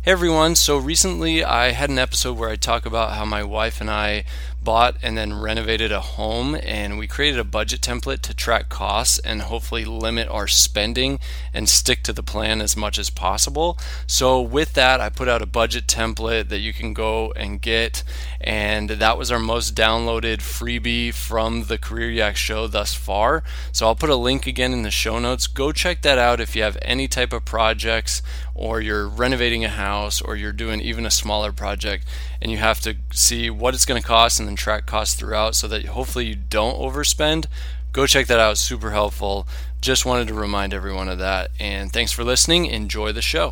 Hey everyone, so recently I had an episode where I talk about how my wife and I bought and then renovated a home, and we created a budget template to track costs and hopefully limit our spending and stick to the plan as much as possible. So with that, I put out a budget template that you can go and get, and that was our most downloaded freebie from the Career Yak show thus far. So I'll put a link again in the show notes. Go check that out if you have any type of projects, or you're renovating a house, or you're doing even a smaller project and you have to see what it's going to cost and then track costs throughout so that hopefully you don't overspend. Go check that out. Super helpful. Just wanted to remind everyone of that. And thanks for listening. Enjoy the show.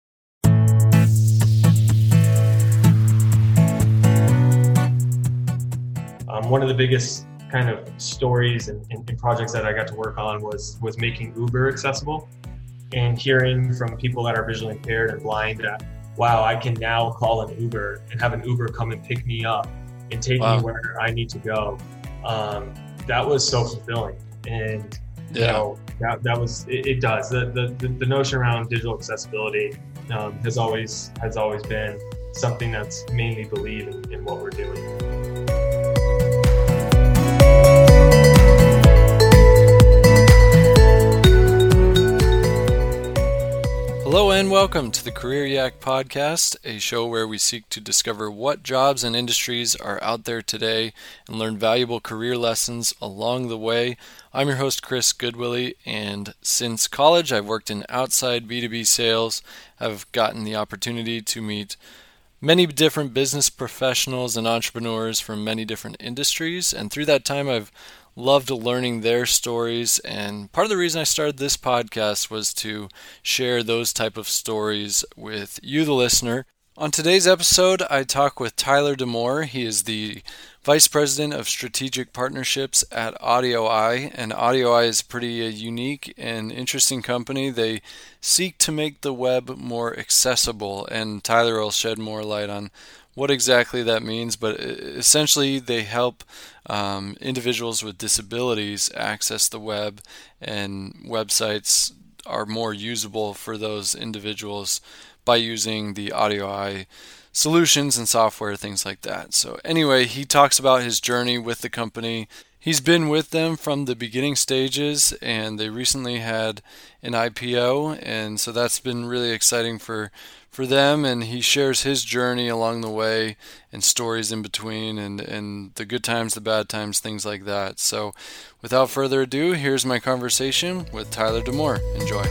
One of the biggest kind of stories and projects that I got to work on was making Uber accessible, and hearing from people that are visually impaired and blind that, wow, I can now call an Uber and have an Uber come and pick me up and take me where I need to go. That was so fulfilling. And that was it does. The notion around digital accessibility has always been something that's mainly believed in what we're doing. Hello and welcome to the Career Yak podcast, a show where we seek to discover what jobs and industries are out there today and learn valuable career lessons along the way. I'm your host, Chris Goodwillie, and since college I've worked in outside B2B sales. I've gotten the opportunity to meet many different business professionals and entrepreneurs from many different industries, and through that time I've loved learning their stories, and part of the reason I started this podcast was to share those type of stories with you, the listener. On today's episode, I talk with Tyler Demore. He is the Vice President of Strategic Partnerships at AudioEye, and AudioEye is a pretty unique and interesting company. They seek to make the web more accessible, and Tyler will shed more light on what exactly that means, but essentially they help individuals with disabilities access the web, and websites are more usable for those individuals by using the AudioEye solutions and software, things like that. So anyway, he talks about his journey with the company. He's been with them from the beginning stages, and they recently had an IPO, and so that's been really exciting for them, and he shares his journey along the way and stories in between, and the good times, the bad times, things like that. So without further ado, here's my conversation with Tyler Demore. Enjoy.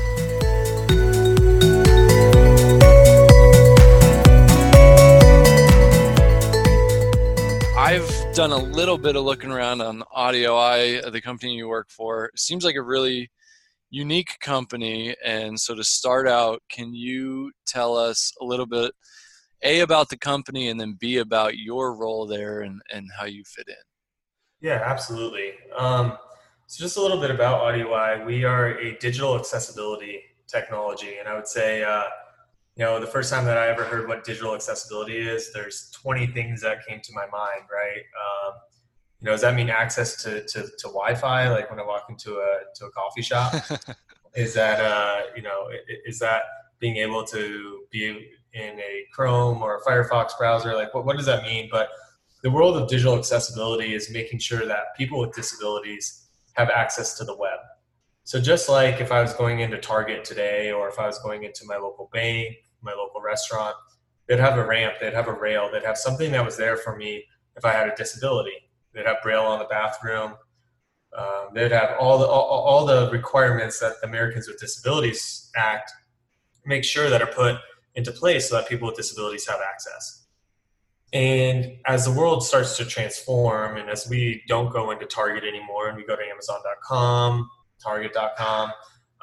I've done a little bit of looking around on AudioEye, the company you work for. It seems like a really unique company, and so to start out, can you tell us a little bit, A, about the company, and then B, about your role there and how you fit in? Yeah, absolutely. So just a little bit about AudioEye. We are a digital accessibility technology, and I would say the first time that I ever heard what digital accessibility is, there's 20 things that came to my mind, right? Does that mean access to Wi-Fi, like when I walk into a coffee shop? Is that is that being able to be in a Chrome or a Firefox browser? Like what does that mean? But the world of digital accessibility is making sure that people with disabilities have access to the web. So just like if I was going into Target today, or if I was going into my local bank, my local restaurant, they'd have a ramp, they'd have a rail, they'd have something that was there for me if I had a disability. They'd have Braille on the bathroom. They'd have all the requirements that the Americans with Disabilities Act make sure that are put into place so that people with disabilities have access. And as the world starts to transform, and as we don't go into Target anymore and we go to Amazon.com, Target.com,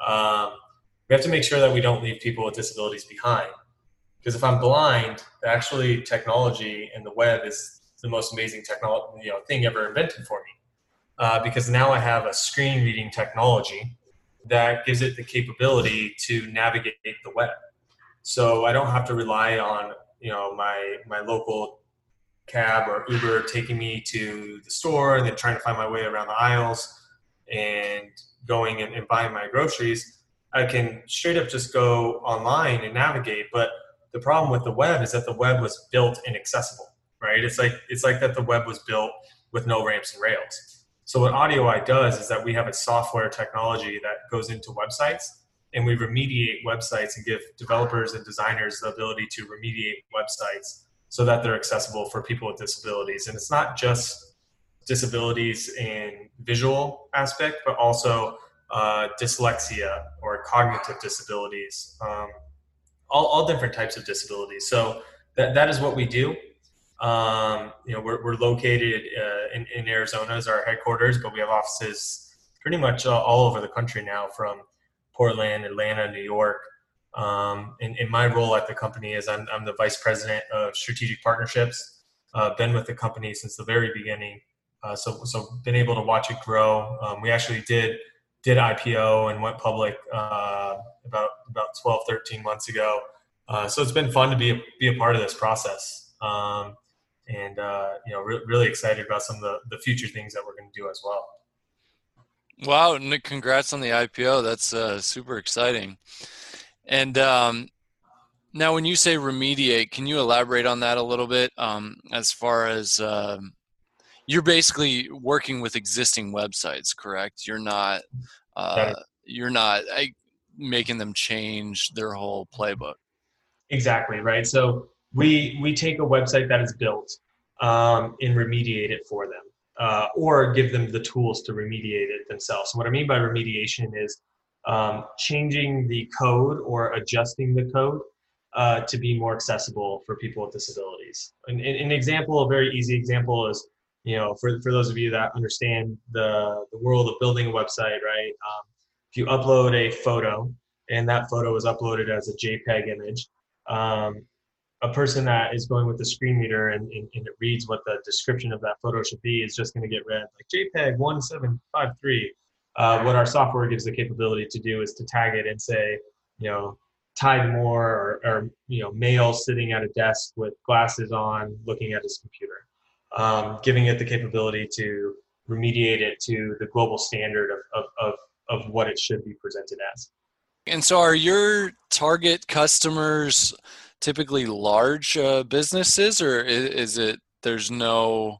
we have to make sure that we don't leave people with disabilities behind. Because if I'm blind, actually technology and the web is the most amazing thing ever invented for me. Because now I have a screen reading technology that gives it the capability to navigate the web. So I don't have to rely on my local cab or Uber taking me to the store and then trying to find my way around the aisles and going and buying my groceries. I can straight up just go online and navigate. But the problem with the web is that the web was built inaccessible, right? It's like that the web was built with no ramps and rails. So what AudioEye does is that we have a software technology that goes into websites, and we remediate websites and give developers and designers the ability to remediate websites so that they're accessible for people with disabilities. And it's not just disabilities in visual aspect, but also dyslexia or cognitive disabilities, all different types of disabilities. So that is what we do. We're located in Arizona as our headquarters, but we have offices pretty much all over the country now, from Portland, Atlanta, New York. In my role at the company is I'm the vice president of strategic partnerships. Been with the company since the very beginning, so been able to watch it grow. We actually did IPO and went public about 12, 13 months ago. So it's been fun to be a part of this process, really excited about some of the future things that we're going to do as well. Wow, Nick, congrats on the IPO. That's super exciting. And now when you say remediate, can you elaborate on that a little bit, as far as you're basically working with existing websites, correct? You're not making them change their whole playbook. Exactly, right? So we take a website that is built and remediate it for them, or give them the tools to remediate it themselves. So what I mean by remediation is changing the code or adjusting the code to be more accessible for people with disabilities. An example, a very easy example is, for those of you that understand the world of building a website, right? If you upload a photo and that photo is uploaded as a JPEG image, a person that is going with the screen reader and it reads what the description of that photo should be is just going to get read like JPEG 1753. What our software gives the capability to do is to tag it and say, Tide Moore or male sitting at a desk with glasses on looking at his computer, giving it the capability to remediate it to the global standard of what it should be presented as. And so are your target customers typically large businesses, or is it there's no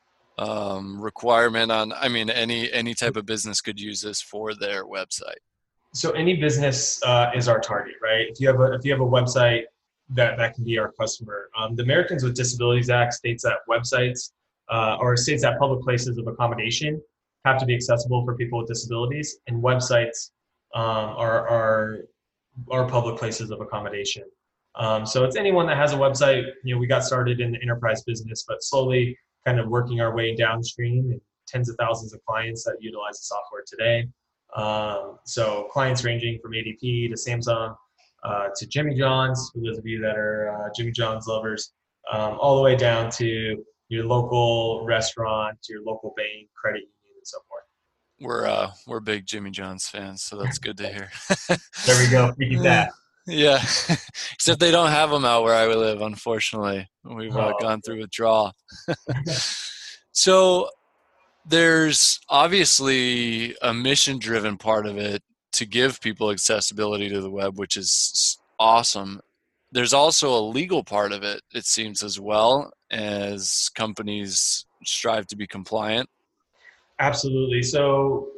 requirement on, any type of business could use this for their website? So any business is our target, right? If you have a website, that can be our customer. The Americans with Disabilities Act states that websites or states that public places of accommodation have to be accessible for people with disabilities, and websites are public places of accommodation. So it's anyone that has a website. We got started in the enterprise business, but slowly kind of working our way downstream, and tens of thousands of clients that utilize the software today. So clients ranging from ADP to Samsung to Jimmy John's, for those of you that are Jimmy John's lovers, all the way down to your local restaurant, to your local bank, credit union, and so forth. We're big Jimmy John's fans, so that's good to hear. There we go. Freaky that. Yeah, except they don't have them out where I live, unfortunately. We've gone through withdrawal. So there's obviously a mission-driven part of it to give people accessibility to the web, which is awesome. There's also a legal part of it, it seems, as well, as companies strive to be compliant. Absolutely. So,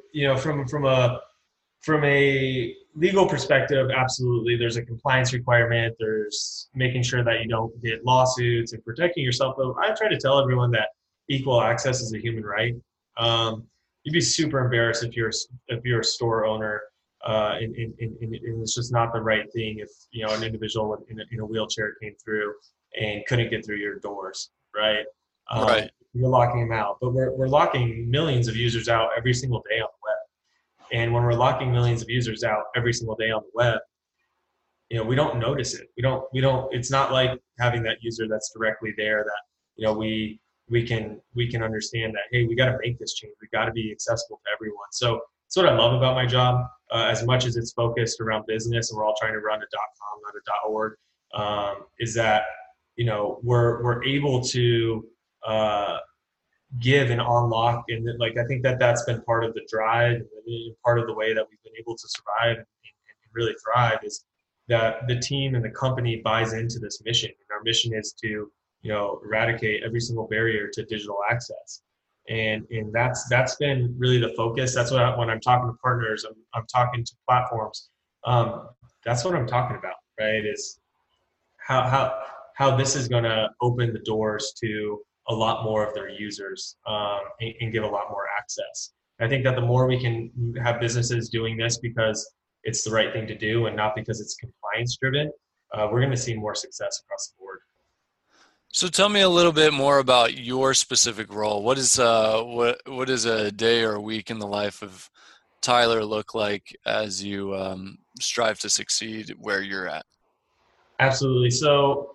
from a legal perspective, absolutely, there's a compliance requirement. There's making sure that you don't get lawsuits and protecting yourself. Though I try to tell everyone that equal access is a human right. You'd be super embarrassed if you're a store owner and it's just not the right thing if an individual in a wheelchair came through and couldn't get through your doors, right? Right. You're locking them out, but we're locking millions of users out every single day on the web. And when we're locking millions of users out every single day on the web, we don't notice it. We don't. It's not like having that user that's directly there that we can understand that, hey, we got to make this change. We got to be accessible to everyone. So that's what I love about my job. As much as it's focused around business and we're all trying to run a .com, not a .org, is that we're able to give and unlock, and I think that's been part of the drive and part of the way that we've been able to survive and really thrive is that the team and the company buys into this mission. And our mission is to, eradicate every single barrier to digital access. And that's been really the focus. That's what when I'm talking to partners, I'm talking to platforms. That's what I'm talking about, right? Is how this is going to open the doors to a lot more of their users, and give a lot more access. I think that the more we can have businesses doing this because it's the right thing to do and not because it's compliance driven, we're going to see more success across the board. So tell me a little bit more about your specific role. What is a day or a week in the life of Tyler look like as you strive to succeed where you're at? Absolutely. So,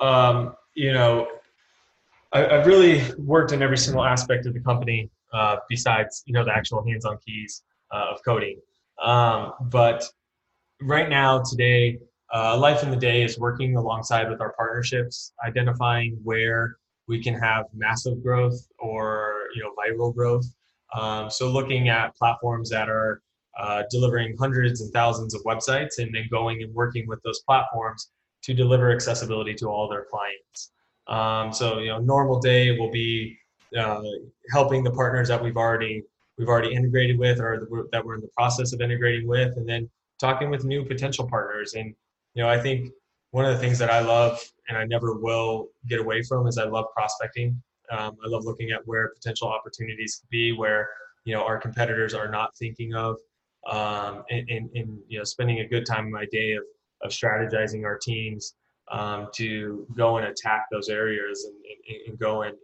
I've really worked in every single aspect of the company, besides, the actual hands-on keys of coding. But right now, today, life in the day is working alongside with our partnerships, identifying where we can have massive growth or, viral growth. So looking at platforms that are delivering hundreds and thousands of websites, and then going and working with those platforms to deliver accessibility to all their clients. So, normal day will be helping the partners that we've already integrated with, or that we're in the process of integrating with, and then talking with new potential partners. And, I think one of the things that I love and I never will get away from is I love prospecting. I love looking at where potential opportunities could be, where, our competitors are not thinking of, and spending a good time in my day of strategizing our teams to go and attack those areas, and go and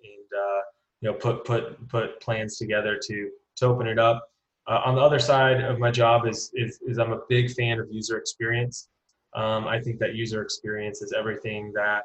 put plans together to open it up. On the other side of my job is I'm a big fan of user experience. I think that user experience is everything that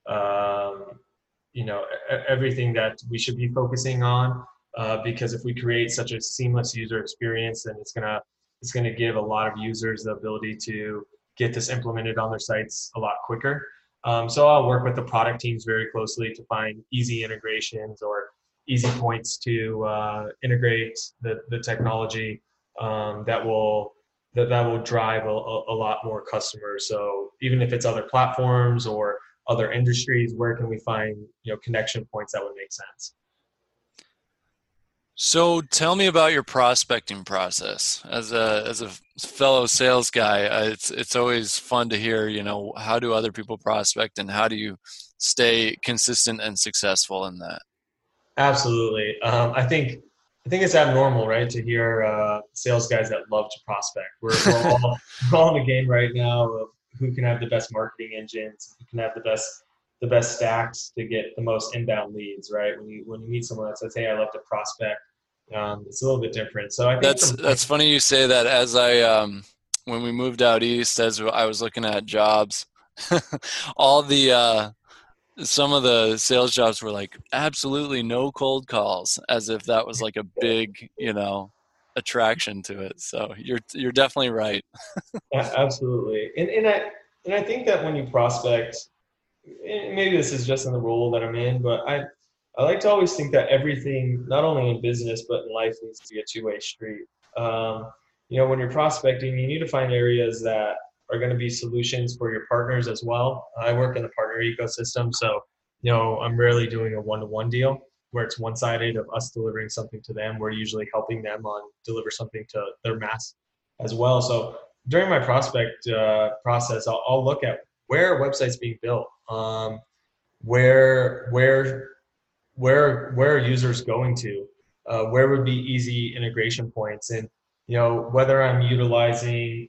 everything that we should be focusing on, because if we create such a seamless user experience, then it's gonna give a lot of users the ability to get this implemented on their sites a lot quicker. So I'll work with the product teams very closely to find easy integrations or easy points to integrate the technology that will drive a lot more customers. So even if it's other platforms or other industries, where can we find connection points that would make sense? So tell me about your prospecting process. As a fellow sales guy, it's always fun to hear, how do other people prospect and how do you stay consistent and successful in that? Absolutely. I think it's abnormal, right, to hear sales guys that love to prospect. We're all in a game right now of who can have the best marketing engines, who can have the best stacks to get the most inbound leads, right? When you meet someone that says, "Hey, I love to prospect," it's a little bit different. So I think that's funny you say that. As when we moved out east, as I was looking at jobs, all the some of the sales jobs were like absolutely no cold calls, as if that was like a big attraction to it. So you're definitely right. Absolutely, and I think that when you prospect, and maybe this is just in the role that I'm in, but I like to always think that everything, not only in business but in life, needs to be a two-way street. When you're prospecting, you need to find areas that are going to be solutions for your partners as well. I work in the partner ecosystem, so I'm rarely doing a one-to-one deal where it's one-sided of us delivering something to them. We're usually helping them deliver something to their mass as well. So during my prospect process, I'll look at where are websites being built, where are users going to, where would be easy integration points, and whether I'm utilizing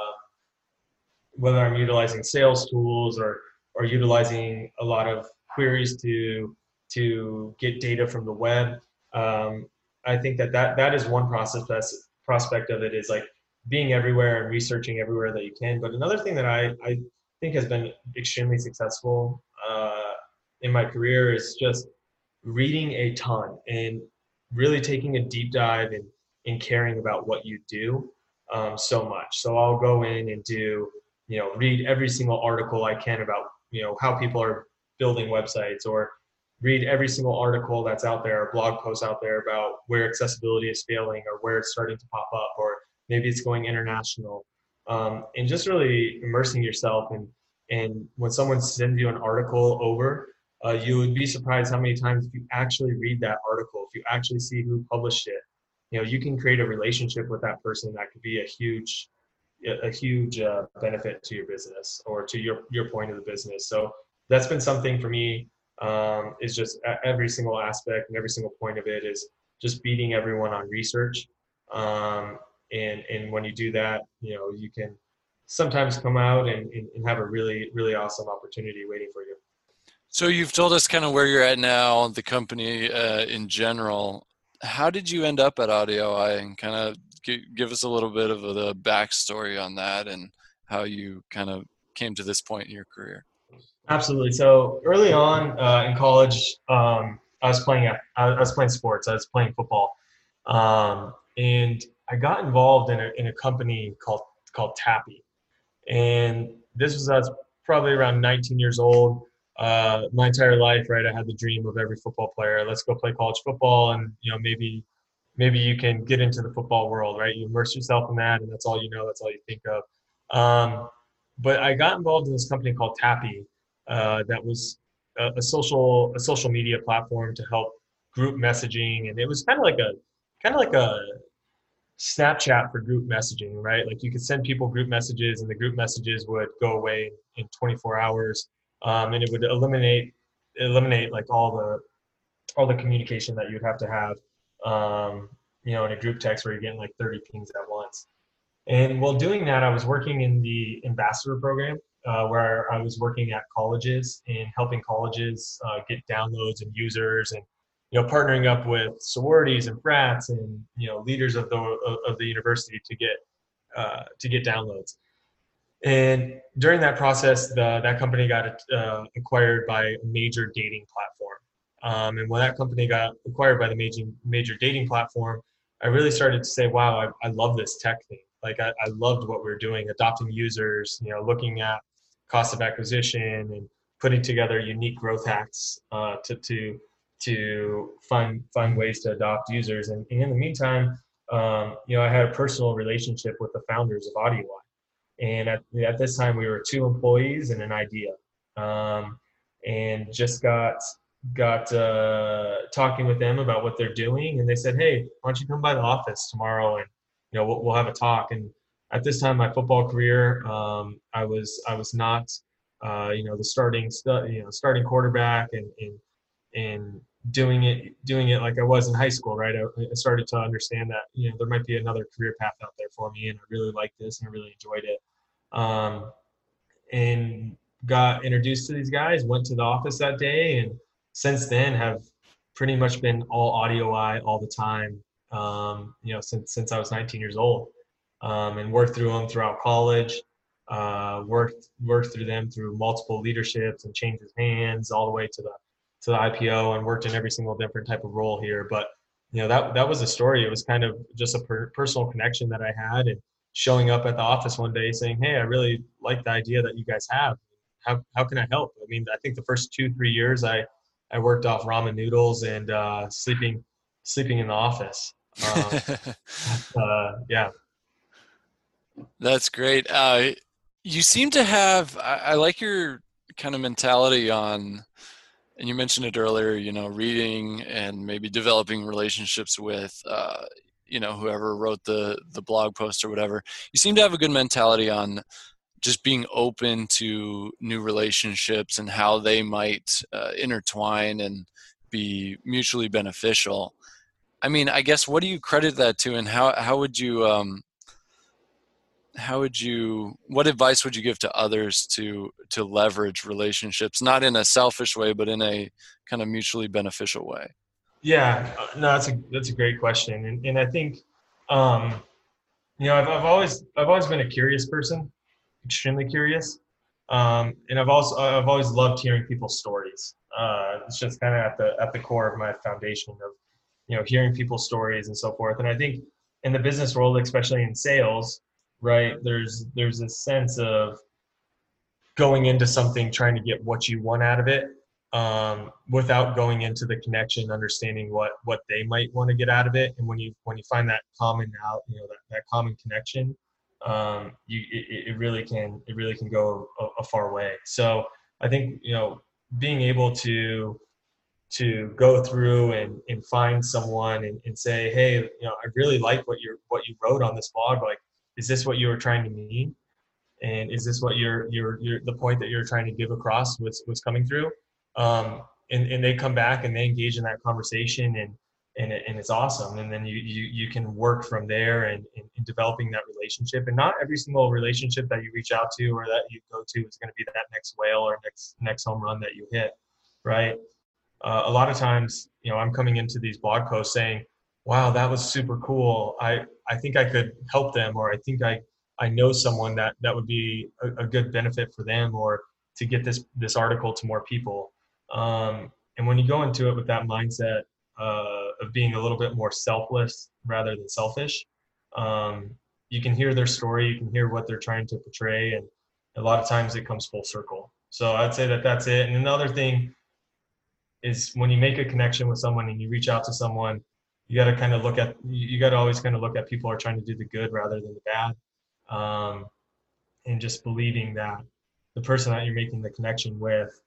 sales tools or utilizing a lot of queries to get data from the web. I think that is one prospect of it, is like being everywhere and researching everywhere that you can. But another thing that I think has been extremely successful in my career is just reading a ton and really taking a deep dive and caring about what you do so much. So I'll go in and read every single article I can about how people are building websites, or read every single article that's out there, or blog posts out there about where accessibility is failing or where it's starting to pop up, or maybe it's going international. and just really immersing yourself. And when someone sends you an article over, you would be surprised how many times if you actually read that article, if you actually see who published it, you can create a relationship with that person that could be a huge benefit to your business or to your point of the business. So that's been something for me, is just every single aspect and every single point of it is just beating everyone on research. And when you do that, you can sometimes come out and have a really, really awesome opportunity waiting for you. So you've told us kind of where you're at now, the company in general. How did you end up at AudioEye, and kind of give us a little bit of the backstory on that and how you kind of came to this point in your career? Absolutely. So early on in college, I was playing sports. I was playing football, and I got involved in a company called Tappy. And this was, I was probably around 19 years old. My entire life, right, I had the dream of every football player. Let's go play college football, and maybe you can get into the football world, right? You immerse yourself in that, and that's all you know. That's all you think of. But I got involved in this company called Tappy, that was a social media platform to help group messaging, and it was kind of like a Snapchat for group messaging, right? Like you could send people group messages, and the group messages would go away in 24 hours, and it would eliminate like all the communication that you'd have to have, in a group text where you're getting like 30 pings at once. And while doing that, I was working in the ambassador program, where I was working at colleges and helping colleges get downloads and users, and partnering up with sororities and frats and leaders of the university to get downloads. And during that process, that company got acquired by a major dating platform. And when that company got acquired by the major dating platform, I really started to say, wow, I love this tech thing. Like I loved what we were doing, adopting users, looking at cost of acquisition and putting together unique growth hacks to find ways to adopt users. And in the meantime, I had a personal relationship with the founders of AudioEye. And at this time, we were 2 employees and an idea, and just got talking with them about what they're doing. And they said, hey, why don't you come by the office tomorrow, and we'll have a talk. And at this time, my football career, I was not the starting quarterback, and doing it like I was in high school, right? I started to understand that there might be another career path out there for me, and I really liked this and I really enjoyed it. And got introduced to these guys, went to the office that day, and since then have pretty much been all AudioEye all the time, since I was 19 years old, and worked through them throughout college, worked through them through multiple leaderships and changed hands all the way to the IPO, and worked in every single different type of role here. But that was the story. It was kind of just a personal connection that I had, and showing up at the office one day saying, hey, I really like the idea that you guys have. How can I help? I mean, I think the first 2-3 years I worked off ramen noodles and sleeping in the office. Yeah. That's great. You seem to have, I like your kind of mentality on, and you mentioned it earlier, reading and maybe developing relationships with, whoever wrote the blog post or whatever. You seem to have a good mentality on just being open to new relationships and how they might intertwine and be mutually beneficial. I mean, I guess, what do you credit that to, and how would you, what advice would you give to others to leverage relationships, not in a selfish way, but in a kind of mutually beneficial way? Yeah, no, that's a great question. And I think, I've always been a curious person, extremely curious. And I've always loved hearing people's stories. It's just kind of at the core of my foundation of, hearing people's stories and so forth. And I think in the business world, especially in sales, right, there's a sense of going into something, trying to get what you want out of it, without going into the connection, understanding what they might want to get out of it. And when you find that common that common connection, it really can go a far way. So I think, being able to go through and find someone and say, hey, I really like what you wrote on this blog. Like, is this what you were trying to mean? And is this what the point that you're trying to give across was coming through? And they come back and they engage in that conversation, and it's awesome. And then you can work from there and in developing that relationship. And not every single relationship that you reach out to or that you go to is going to be that next whale or next home run that you hit, right? A lot of times, I'm coming into these blog posts saying, wow, that was super cool. I think I could help them, or I think I know someone that would be a good benefit for them, or to get this article to more people. And when you go into it with that mindset of being a little bit more selfless rather than selfish, you can hear their story, you can hear what they're trying to portray, and a lot of times it comes full circle. So I'd say that's it. And another thing is, when you make a connection with someone and you reach out to someone, you got to always kind of look at people are trying to do the good rather than the bad. And just believing that the person that you're making the connection with,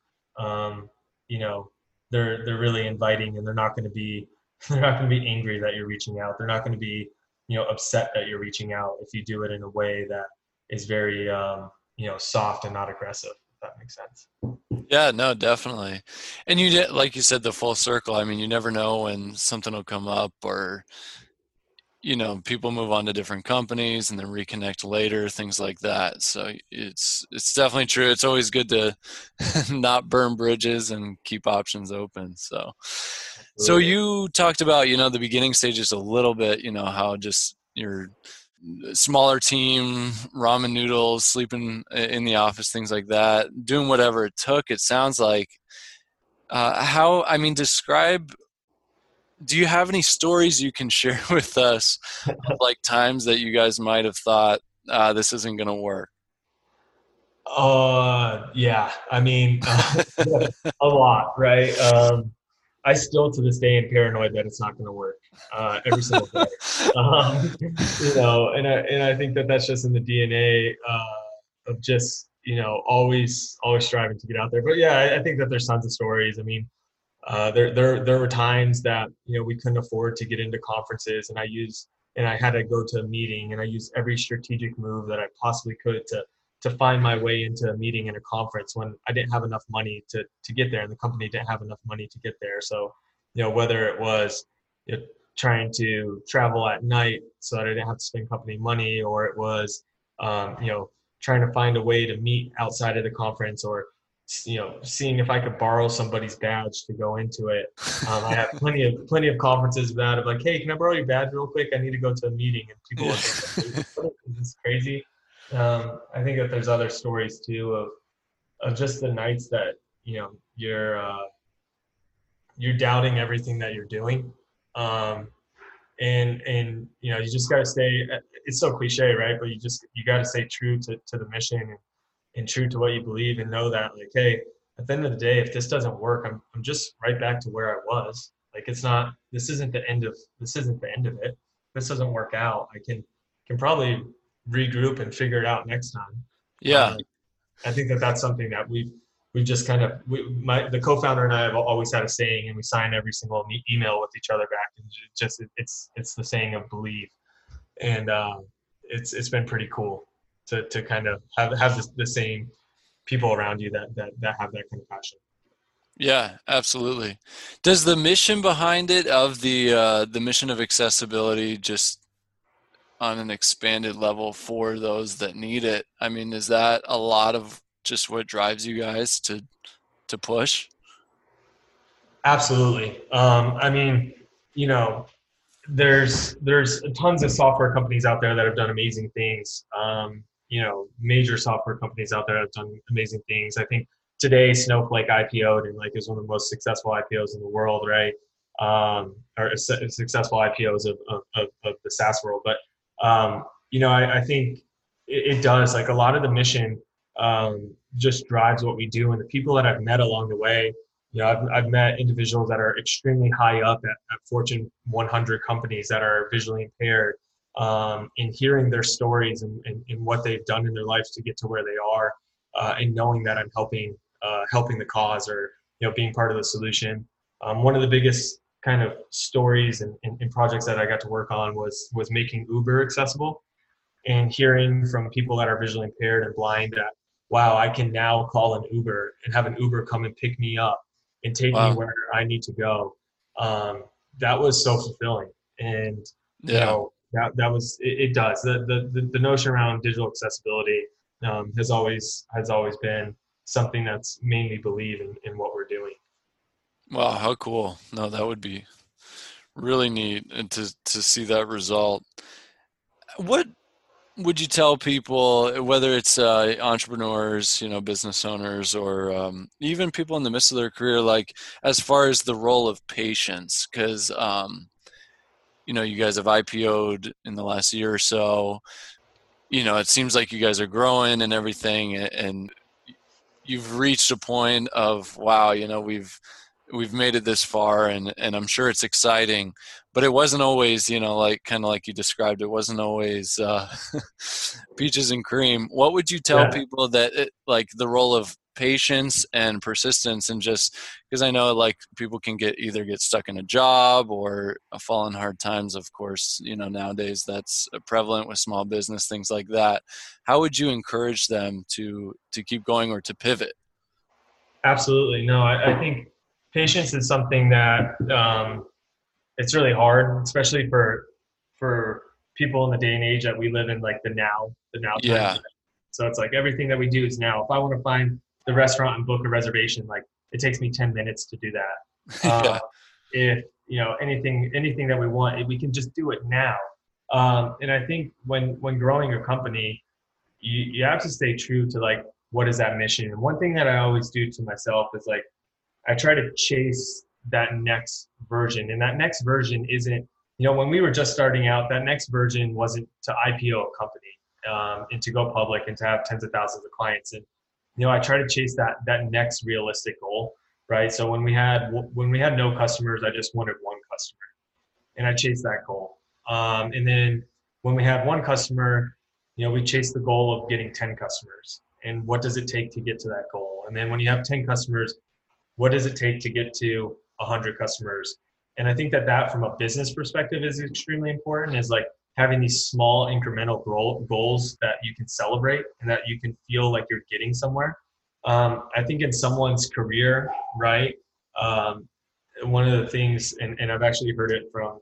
they're really inviting, and they're not going to be angry that you're reaching out. They're not going to be, upset that you're reaching out if you do it in a way that is very, soft and not aggressive, if that makes sense. Yeah, no, definitely. And you did, like you said, the full circle. I mean, you never know when something will come up, or people move on to different companies and then reconnect later, things like that. So it's definitely true. It's always good to not burn bridges and keep options open. So you talked about, the beginning stages a little bit, how just your smaller team, ramen noodles, sleeping in the office, things like that, doing whatever it took. It sounds like, describe, do you have any stories you can share with us of like times that you guys might have thought, this isn't going to work? Yeah. I mean, a lot, right? I still to this day am paranoid that it's not going to work every single day. And I think that that's just in the DNA of just, always striving to get out there. But yeah, I think that there's tons of stories. I mean, there were times that, we couldn't afford to get into conferences, and I had to go to a meeting, and I used every strategic move that I possibly could to find my way into a meeting and a conference when I didn't have enough money to get there, and the company didn't have enough money to get there. So, whether it was trying to travel at night so that I didn't have to spend company money, or it was, trying to find a way to meet outside of the conference, or, seeing if I could borrow somebody's badge to go into it. I have plenty of conferences of that, of like, hey, can I borrow your badge real quick? I need to go to a meeting. And people are like, is this crazy? I think that there's other stories too of just the nights that, you're doubting everything that you're doing. And you just got to stay, it's so cliche, right? But you got to stay true to the mission and true to what you believe, and know that, like, hey, at the end of the day, if this doesn't work, I'm just right back to where I was. Like, this isn't the end of it. If this doesn't work out, I can probably regroup and figure it out next time. Yeah. I think that that's something that we've just kind of, the co-founder and I have always had a saying, and we sign every single email with each other back. And it's the saying of believe. And it's been pretty cool to kind of have the same people around you that have that kind of passion. Yeah, absolutely. Does the mission behind it, of the mission of accessibility, just on an expanded level for those that need it, I mean, is that a lot of just what drives you guys to push? Absolutely. I mean, there's tons of software companies out there that have done amazing things. Major software companies out there have done amazing things. I think today Snowflake IPO'd and is one of the most successful IPOs in the world, right? Or successful IPOs of the SaaS world. But I think it does, a lot of the mission just drives what we do. And the people that I've met along the way, I've met individuals that are extremely high up at Fortune 100 companies that are visually impaired, and hearing their stories and what they've done in their lives to get to where they are, and knowing that I'm helping the cause, or being part of the solution. One of the biggest kind of stories and projects that I got to work on was making Uber accessible, and hearing from people that are visually impaired and blind that, wow, I can now call an Uber and have an Uber come and pick me up and take me Wow. where I need to go. That was so fulfilling. And, Yeah. that was, it does. The notion around digital accessibility has always been something that's made me believe in what we're doing. Wow, how cool. No, that would be really neat and to see that result. What would you tell people, whether it's entrepreneurs, business owners, or even people in the midst of their career, like as far as the role of patience? Because you guys have IPO'd in the last year or so. It seems like you guys are growing and everything, and you've reached a point of, wow, we've made it this far, and I'm sure it's exciting, but it wasn't always, like kind of like you described, it wasn't always peaches and cream. What would you tell Yeah. people that like the role of patience and persistence, and just because I know like people can either get stuck in a job or fall in hard times, of course, nowadays that's prevalent with small business, things like that. How would you encourage them to keep going or to pivot? Absolutely. No, I think patience is something that it's really hard, especially for people in the day and age that we live in, like the now times. Yeah. So it's like everything that we do is now. If I want to find the restaurant and book a reservation, like it takes me 10 minutes to do that. Yeah. If anything that we want, we can just do it now. And I think when growing a company, you have to stay true to like what is that mission. And one thing that I always do to myself is like I try to chase that next version, and that next version isn't, when we were just starting out, that next version wasn't to IPO a company, and to go public and to have tens of thousands of clients. And I try to chase that next realistic goal, right? So when we had no customers, I just wanted one customer, and I chased that goal. And then when we had one customer, we chased the goal of getting 10 customers. And what does it take to get to that goal? And then when you have 10 customers, what does it take to get to 100 customers? And I think that from a business perspective is extremely important, is like having these small incremental goals that you can celebrate and that you can feel like you're getting somewhere. I think in someone's career, right, one of the things, and I've actually heard it from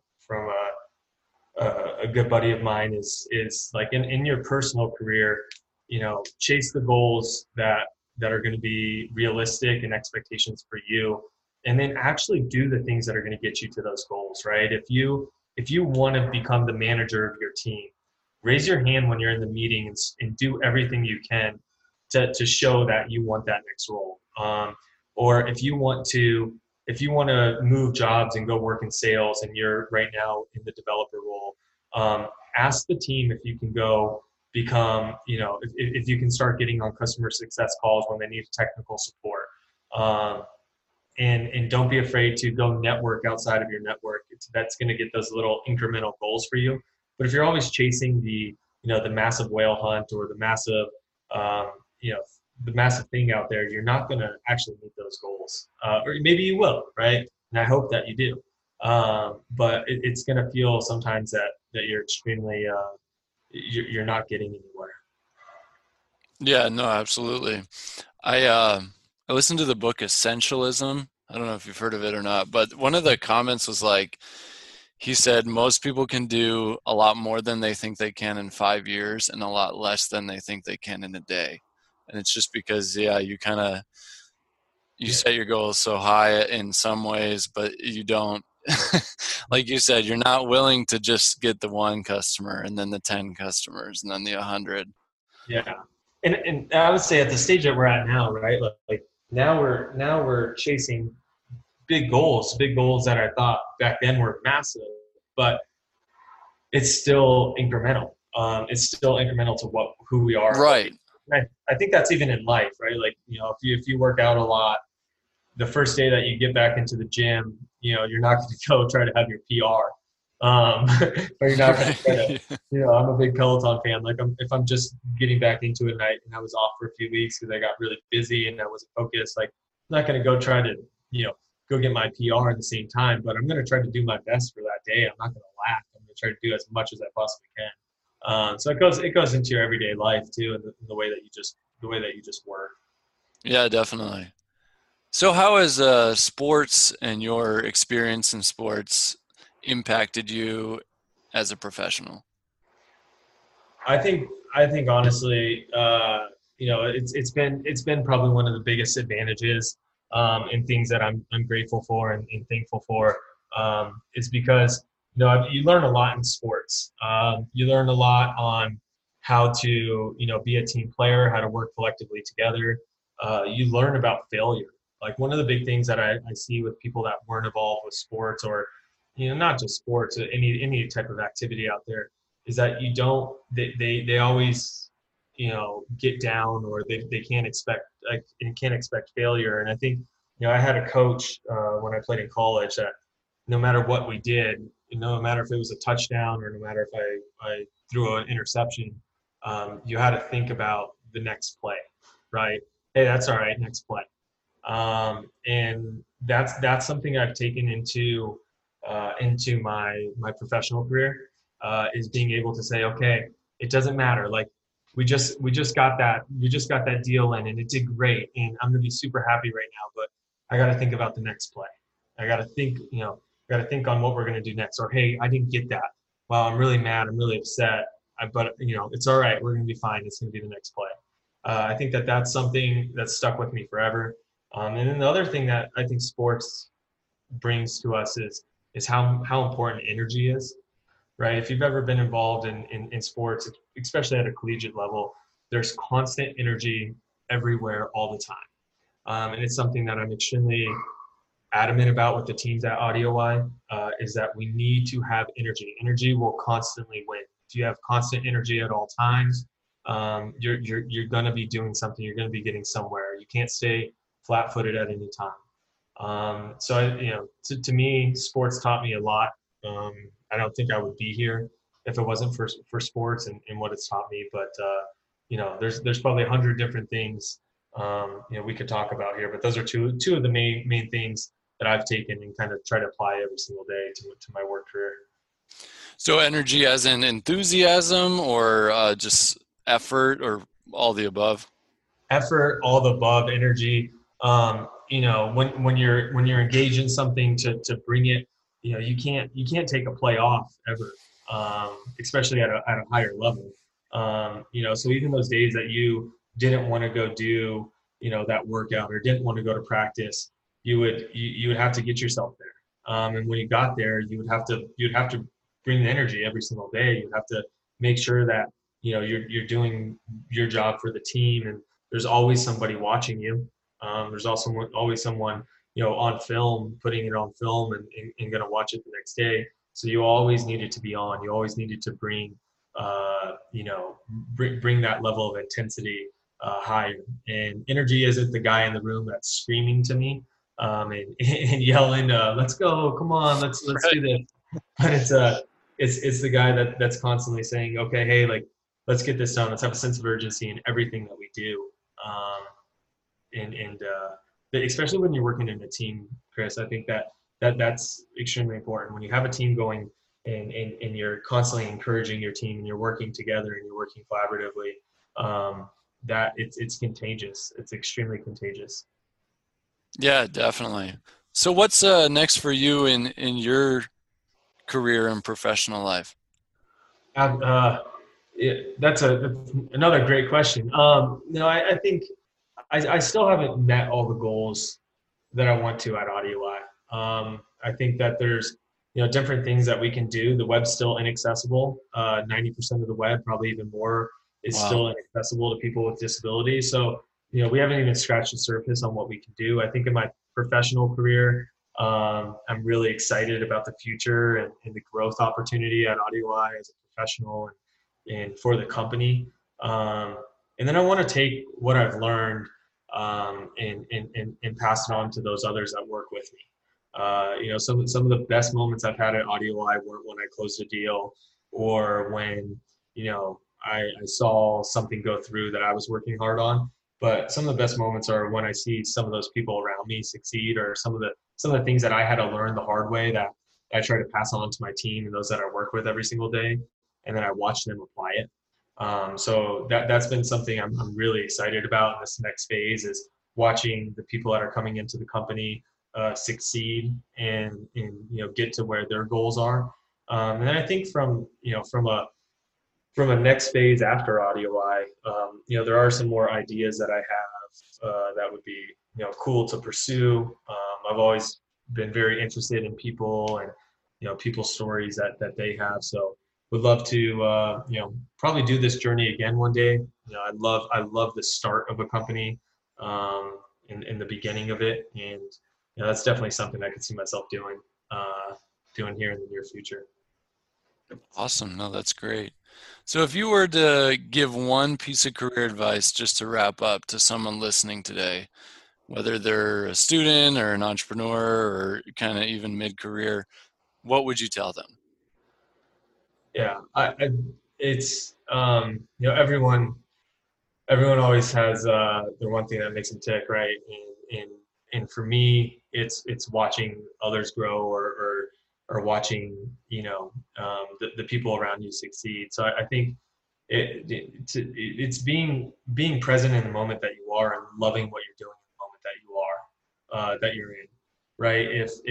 a good buddy of mine, is like in your personal career, chase the goals that are going to be realistic and expectations for you, and then actually do the things that are going to get you to those goals, right? If you want to become the manager of your team, raise your hand when you're in the meeting and do everything you can to show that you want that next role. Or if you want to move jobs and go work in sales and you're right now in the developer role, ask the team if you can go become, if you can start getting on customer success calls when they need technical support. And don't be afraid to go network outside of your network. That's going to get those little incremental goals for you. But if you're always chasing the massive whale hunt or the massive, the massive thing out there, you're not going to actually meet those goals. Or maybe you will, right? And I hope that you do. But it's going to feel sometimes that you're extremely, you're not getting anywhere. Yeah, no, absolutely. I listened to the book Essentialism. I don't know if you've heard of it or not, but one of the comments was like, he said most people can do a lot more than they think they can in 5 years and a lot less than they think they can in a day. And it's just because, yeah, you set your goals so high in some ways, but you don't, like you said, you're not willing to just get the one customer and then the 10 customers and then the 100. Yeah. And I would say at the stage that we're at now, right? Like now we're chasing big goals that I thought back then were massive, but it's still incremental. It's still incremental to who we are. Right. I think that's even in life, right? Like, if you work out a lot, the first day that you get back into the gym, you're not going to go try to have your PR. But you're not going to try to, Right. I'm a big Peloton fan. Like if I'm just getting back into it and I was off for a few weeks because I got really busy and I wasn't focused, like I'm not going to go try to, go get my PR at the same time, but I'm going to try to do my best for that day. I'm not going to lack. I'm going to try to do as much as I possibly can. So it goes into your everyday life too, and the way that you just work. Yeah, definitely. So how has sports and your experience in sports impacted you as a professional? I think honestly, it's been probably one of the biggest advantages and things that I'm grateful for and thankful for is because you learn a lot in sports. You learn a lot on how to be a team player, how to work collectively together. You learn about failure. Like one of the big things that I see with people that weren't involved with sports or not just sports, any type of activity out there is that you don't they always get down or they can't expect like and can't expect failure. And I think I had a coach when I played in college that no matter what we did, no matter if it was a touchdown or no matter if I threw an interception, you had to think about the next play, right? Hey, that's all right, next play. And that's something I've taken into my professional career is being able to say, okay, it doesn't matter. Like we just got that deal in, and it did great, and I'm gonna be super happy right now. But I got to think about the next play. I got to think, got to think on what we're gonna do next. Or hey, I didn't get that. Well, I'm really mad. I'm really upset. But it's all right. We're gonna be fine. It's gonna be the next play. I think that's something that's stuck with me forever. And then the other thing that I think sports brings to us is how important energy is, right? If you've ever been involved in sports, especially at a collegiate level, there's constant energy everywhere all the time. And it's something that I'm extremely adamant about with the teams at AudioEye is that we need to have energy. Energy will constantly win. If you have constant energy at all times, you're going to be doing something. You're going to be getting somewhere. You can't stay flat-footed at any time. To me, sports taught me a lot. I don't think I would be here if it wasn't for sports and what it's taught me. But there's probably 100 different things we could talk about here. But those are two of the main things that I've taken and kind of try to apply every single day to my work career. So energy as in enthusiasm or just effort or all the above? Effort, all the above, energy. When you're engaged in something to bring it, you can't take a play off ever, especially at a higher level. So even those days that you didn't want to go do that workout or didn't want to go to practice, you would have to get yourself there. And when you got there, you'd have to bring the energy every single day. You'd have to make sure that you're doing your job for the team, and there's always somebody watching you. There's also always someone on film, putting it on film and going to watch it the next day. So you always needed to be on. You always needed to bring bring that level of intensity higher. And energy isn't the guy in the room that's screaming to me and yelling, "Let's go! Come on, let's Right. do this." But it's the guy that's constantly saying, "Okay, hey, like let's get this done. Let's have a sense of urgency in everything that we do." Especially when you're working in a team, Chris, I think that's extremely important. When you have a team going and you're constantly encouraging your team and you're working together and you're working collaboratively, that it's contagious. It's extremely contagious. Yeah, definitely. So what's next for you in your career and professional life? That's another great question. I think I still haven't met all the goals that I want to at AudioEye. I think that there's different things that we can do. The web's still inaccessible. 90% of the web, probably even more, is Wow. still inaccessible to people with disabilities. So we haven't even scratched the surface on what we can do. I think in my professional career, I'm really excited about the future and the growth opportunity at AudioEye as a professional and for the company. And then I want to take what I've learned and pass it on to those others that work with me. Some of the best moments I've had at AudioEye weren't when I closed a deal or when, I saw something go through that I was working hard on. But some of the best moments are when I see some of those people around me succeed, or some of the things that I had to learn the hard way that I try to pass on to my team and those that I work with every single day, and then I watch them apply it. So that's been something I'm really excited about in this next phase, is watching the people that are coming into the company succeed and get to where their goals are. And then I think from a next phase after AudioEye, there are some more ideas that I have that would be cool to pursue. I've always been very interested in people and people's stories that they have. So would love to probably do this journey again one day. I love the start of a company, in the beginning of it, and that's definitely something I could see myself doing here in the near future. Awesome. No, that's great. So if you were to give one piece of career advice just to wrap up to someone listening today, whether they're a student or an entrepreneur or kind of even mid-career, what would you tell them? Yeah, it's everyone always has their one thing that makes them tick, right? And for me, it's watching others grow or watching the people around you succeed. So I think it's being present in the moment that you are and loving what you're doing in the moment that you are that you're in, right?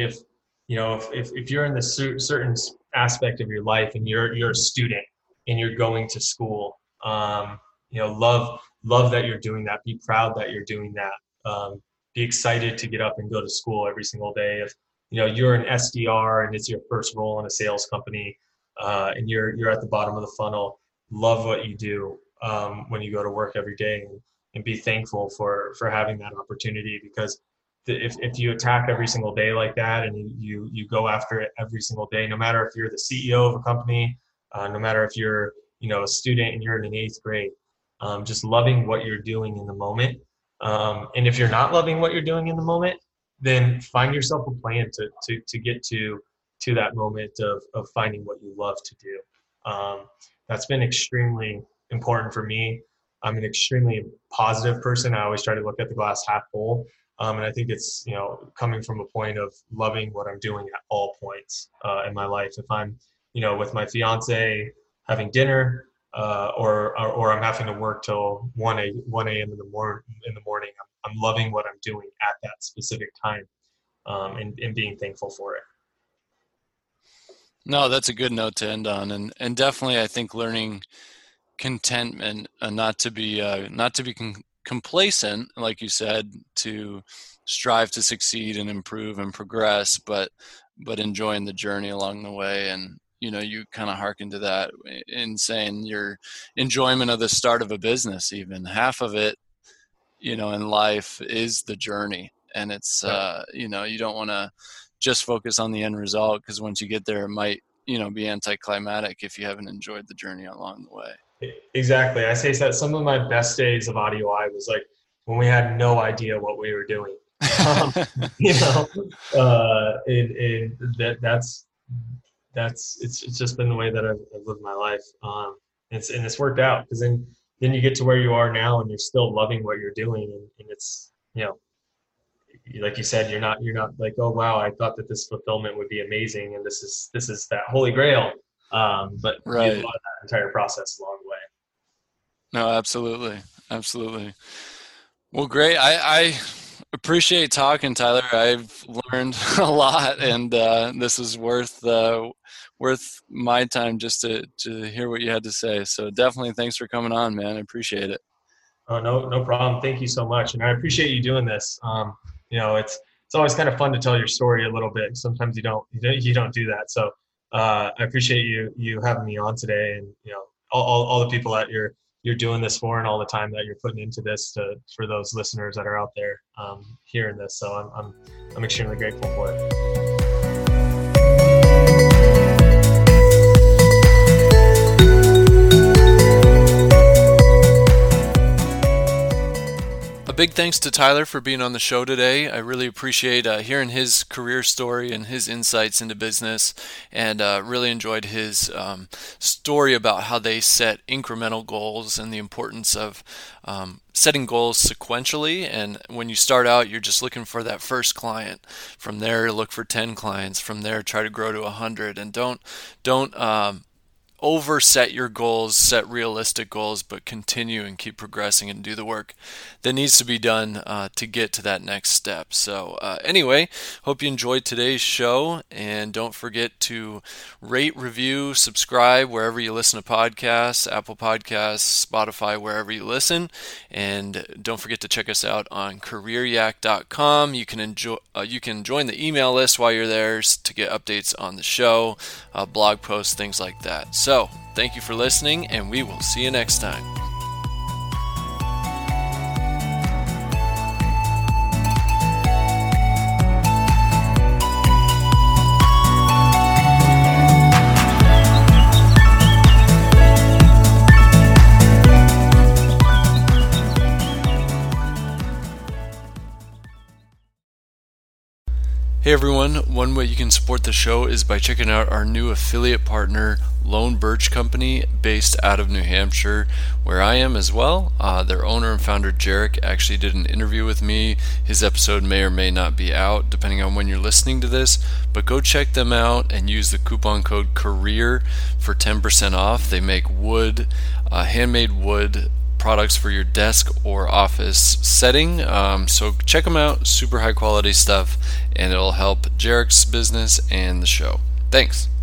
If you're in the certain aspect of your life and you're a student and you're going to school, love that you're doing that. Be proud that you're doing that. Be excited to get up and go to school every single day. If you're an SDR and it's your first role in a sales company, and you're at the bottom of the funnel, love what you do when you go to work every day, and be thankful for having that opportunity. Because if you attack every single day like that, and you go after it every single day, no matter if you're the CEO of a company, no matter if you're a student and you're in 8th grade, just loving what you're doing in the moment. And if you're not loving what you're doing in the moment, then find yourself a plan to get to that moment of finding what you love to do. That's been extremely important for me. I'm an extremely positive person. I always try to look at the glass half full. And I think it's, coming from a point of loving what I'm doing at all points in my life. If I'm, with my fiance having dinner, or I'm having to work till 1 a.m. in the morning, I'm loving what I'm doing at that specific time, and being thankful for it. No, that's a good note to end on, and definitely I think learning contentment, not to be complacent, like you said, to strive to succeed and improve and progress, but enjoying the journey along the way. And you kind of hearken to that in saying your enjoyment of the start of a business. Even half of it, in life is the journey, and it's you don't want to just focus on the end result, because once you get there, it might be anticlimactic if you haven't enjoyed the journey along the way. Exactly. I say that some of my best days of AudioEye was like when we had no idea what we were doing. It's just been the way that I've lived my life. It's worked out, because then you get to where you are now and you're still loving what you're doing. And it's, like you said, you're not like, oh, wow, I thought that this fulfillment would be amazing, and this is that holy grail. But right. You love that entire process along the way. No, absolutely. Well, great. I appreciate talking, Tyler. I've learned a lot, and this is worth my time just to hear what you had to say. So definitely thanks for coming on, man. I appreciate it. Oh, no problem. Thank you so much. And I appreciate you doing this. It's always kind of fun to tell your story a little bit. Sometimes you don't do that. So I appreciate you having me on today, and all the people that you're doing this for, and all the time that you're putting into this for those listeners that are out there hearing this. So I'm extremely grateful for it. A big thanks to Tyler for being on the show today. I really appreciate hearing his career story and his insights into business, and really enjoyed his story about how they set incremental goals and the importance of setting goals sequentially. And when you start out, you're just looking for that first client. From there, look for 10 clients. From there, try to grow to 100. And don't overset your goals, set realistic goals, but continue and keep progressing and do the work that needs to be done to get to that next step. So anyway, hope you enjoyed today's show, and don't forget to rate, review, subscribe wherever you listen to podcasts, Apple Podcasts, Spotify, wherever you listen. And don't forget to check us out on CareerYak.com. You can join the email list while you're there to get updates on the show, blog posts, things like that. So, thank you for listening, and we will see you next time. Hey everyone, one way you can support the show is by checking out our new affiliate partner, Lone Birch Company, based out of New Hampshire, where I am as well. Their owner and founder, Jarek, actually did an interview with me. His episode may or may not be out, depending on when you're listening to this, but go check them out and use the coupon code CAREER for 10% off. They make wood, handmade wood products for your desk or office setting. So check them out, super high quality stuff, and it'll help Jarek's business and the show. Thanks.